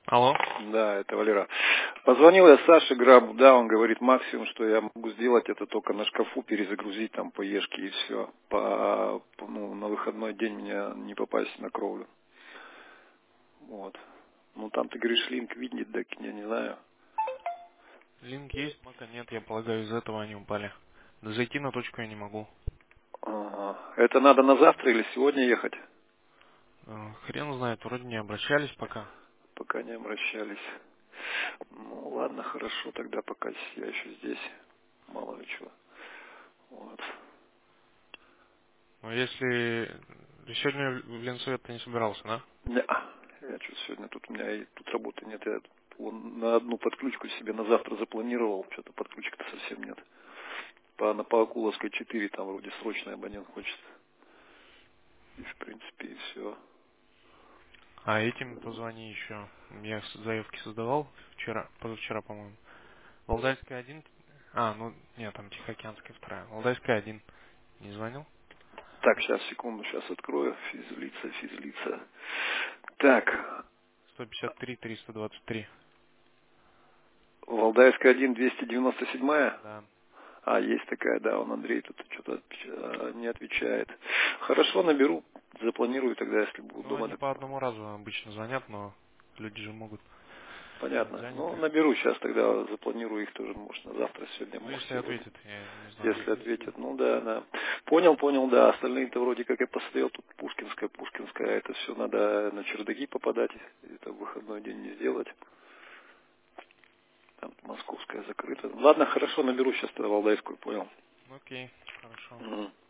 Алло. Да, это Валера. Позвонил я Саше Грабу, да, он говорит максимум, что я могу сделать это только на шкафу, перезагрузить там по ешке и все. На выходной день мне не попасть на кровлю. Вот. Ну там ты говоришь, линк видит, так я не знаю. Линк есть, мака нет, я полагаю, из этого они упали. Да зайти на точку я не могу. Ага. Это надо на завтра или сегодня ехать? Хрен знает, вроде не обращались пока. Пока не обращались. Ну ладно, хорошо, тогда пока я еще здесь. Мало ли чего. Вот. Но если сегодня в Ленсовет ты не собирался, да? Не, я что сегодня тут у меня и тут работы нет. Я вон на одну подключку себе на завтра запланировал. Что-то подключек-то совсем нет. По Акуловской 4 там вроде срочный абонент хочет. И в принципе и все. А этим позвони еще. Я заявки создавал позавчера, по-моему. Валдайская 1. Ну нет, там Тихоокеанская 2. Валдайская 1. Не звонил? Так, сейчас, секунду, сейчас открою. Физлица. Так, 153 323. Валдайская 1, 297. Да. Есть такая, да, он Андрей тут что-то не отвечает. Хорошо, наберу, запланирую тогда, если буду Ну, дома. они по одному разу обычно звонят, но люди же могут быть Понятно. Ну, заняты. наберу сейчас тогда, запланирую их тоже, может, на завтра, сегодня, Ну, может, если сегодня. ответят, я не знаю. Если ответят, ну да. Понял, да. Остальные-то вроде как я посмотрел, тут Пушкинская, это все надо на чердаки попадать, это в выходной день не сделать. Там Московская закрыта. Ладно, хорошо, наберу сейчас тогда Валдайскую, понял. Окей, хорошо. Мгм.